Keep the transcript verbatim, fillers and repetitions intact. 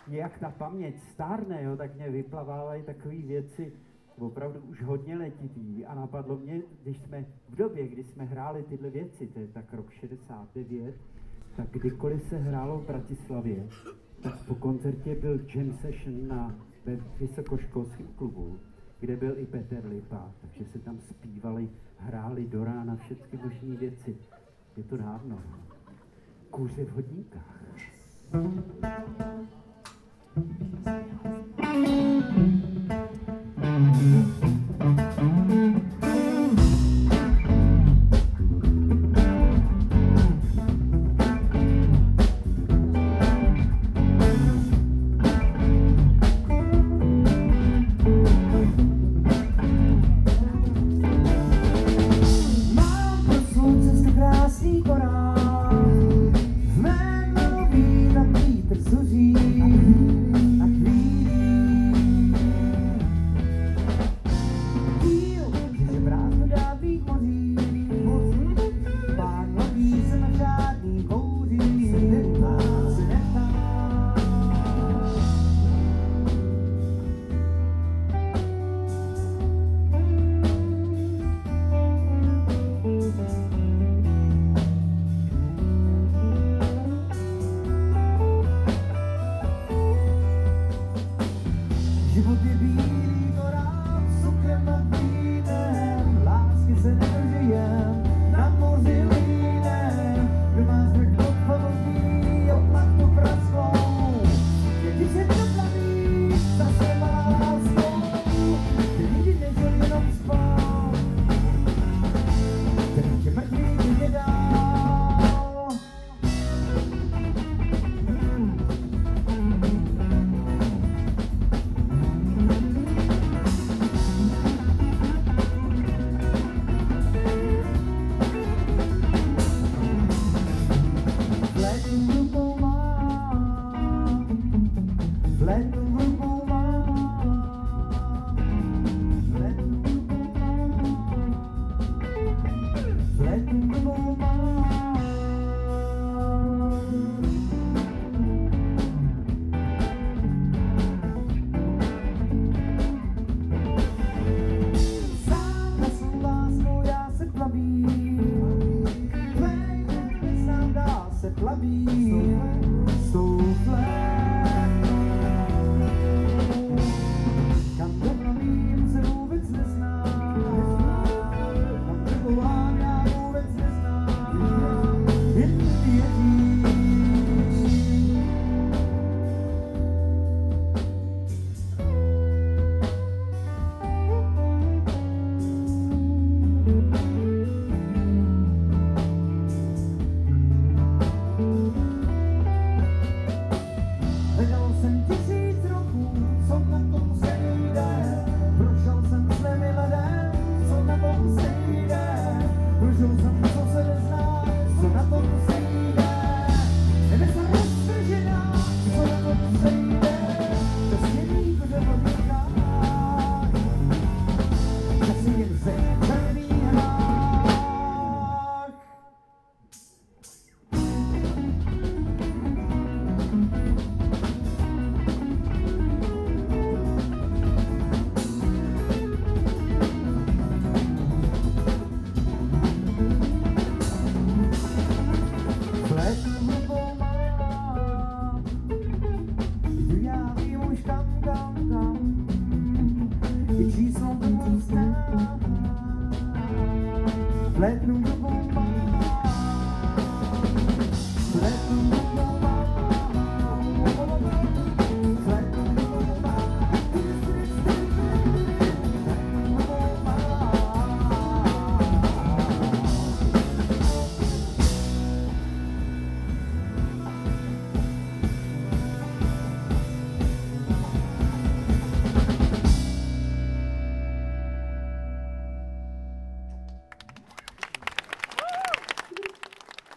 jak ta paměť stárne, jo, tak mě vyplavávají takové věci opravdu už hodně letitý. A napadlo mě, když jsme v době, kdy jsme hráli tyhle věci, to je tak rok šedesát devět, tak kdykoliv se hrálo v Bratislavě, tak po koncertě byl jam session na ve vysokoškolském klubu, kde byl i Petr Lipa, takže se tam zpívali, hráli do rána všechny možné věci. Je to dávno. Kůře v hodníkách. Let